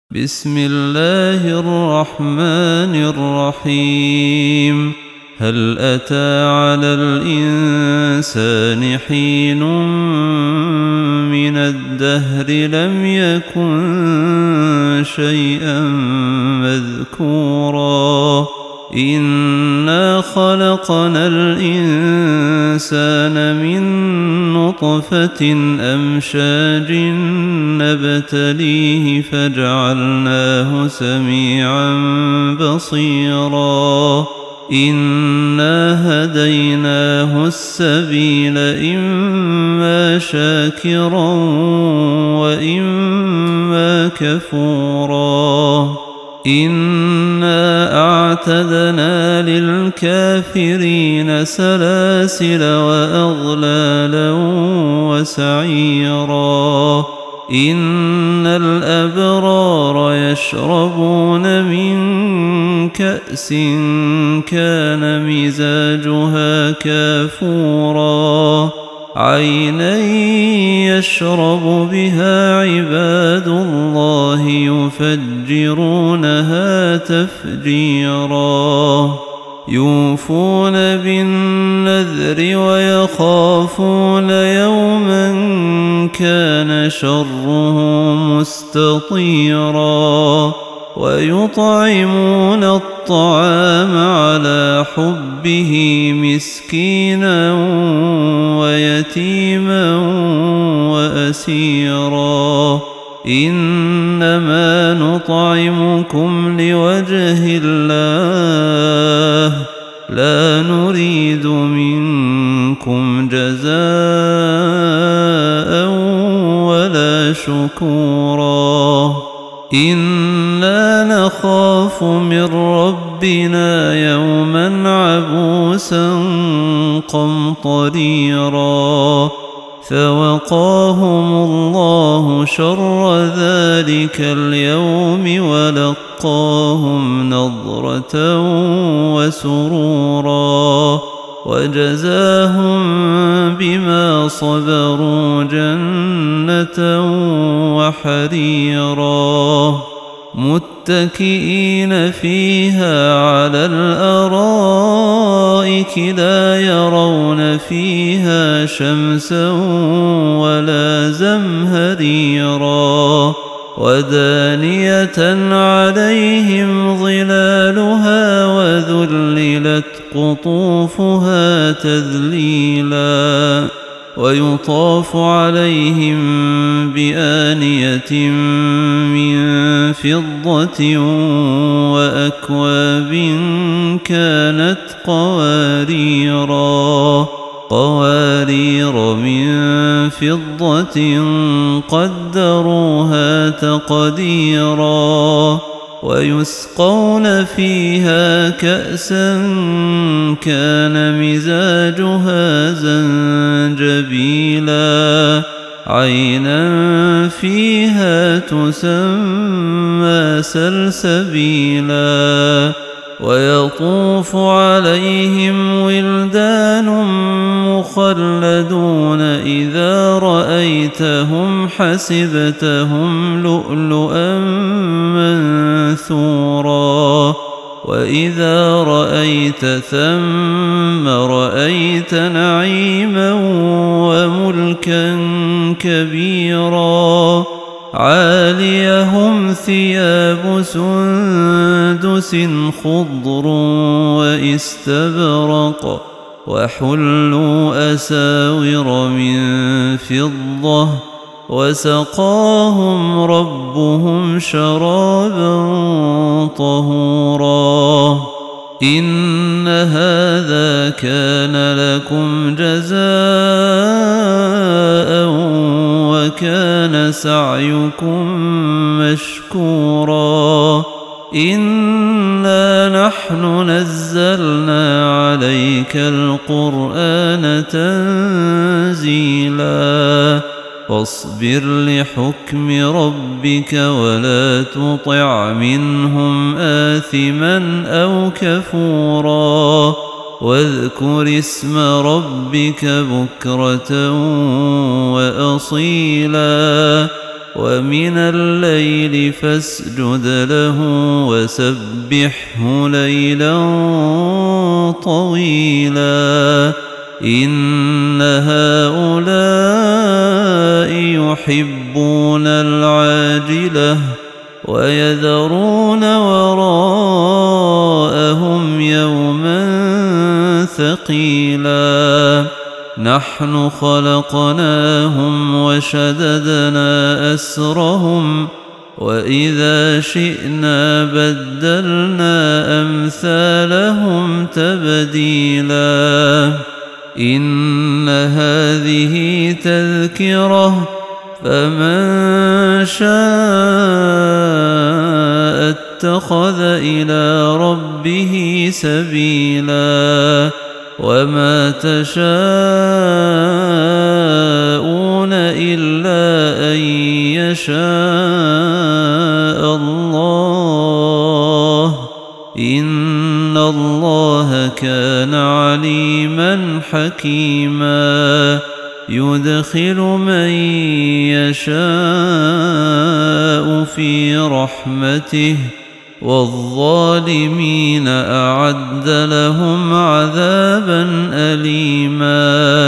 بسم الله الرحمن الرحيم. هل أتى على الإنسان حين من الدهر لم يكن شيئا مذكورا إنا خلقنا الإنسان من نطفة أمشاج نبتليه فجعلناه سميعا بصيرا إنا هديناه السبيل إما شاكرا وإما كفورا إنا أعتدنا للكافرين سلاسل وأغلالا وسعيرا إن الأبرار يشربون من كأس كان مزاجها كافورا عينا يشرب بها عباد الله يفجرونها تفجيرا يوفون بالنذر ويخافون يوما كان شره مستطيرا ويطعمون الطعام على حبه مسكينا ويتيما وأسيرا إنما نطعمكم لوجه الله لا نريد منكم جزاء ولا شكورا إنا نخاف من ربنا يوما عبوسا قمطريرا فوقاهم الله شر ذلك اليوم ولقاهم نضرة وسرورا وجزاهم بما صبروا جنة وحريرا متكئين فيها على الأرائك لا يرون فيها شمسا ولا زمهريرا ودانية عليهم ظلالها وذللت قطوفها تذليلا ويطاف عليهم بآنية من فضة وأكواب كانت قوارير من فضة قدروها تقديرا ويسقون فيها كأسا كان مزاجها زنجبيلا عينا فيها تسمى سلسبيلا ويطوف عليهم ولدان مخلدون إذا رأيتهم حسبتهم لؤلؤا منثورا وإذا رأيت ثم رأيت نعيما وملكا كبيرا عاليهم ثياب سندس خضر واستبرق وحلوا أساور من فضة وسقاهم ربهم شرابا طهورا إن هذا كان لكم جزاء وكان سعيكم مشكورا إنا نحن نزلنا عليك القرآن تنزيلا فاصبر لحكم ربك ولا تطع منهم آثما أو كفورا واذكر اسم ربك بكرة وأصيلا ومن الليل فاسجد له وسبحه ليلا طويلا إن هؤلاء يحبون العاجلة ويذرون وراءهم يوما ثقيلا نحن خلقناهم وشددنا أسرهم وإذا شئنا بدلنا أمثالهم تبديلا إن هذه تذكرة فمن شاء اتخذ إلى ربه سبيلا وما تشاءون إلا أن يشاء الله إن الله كان عليما حكيما يدخل من يشاء في رحمته والظالمين أعد لهم عذابا أليما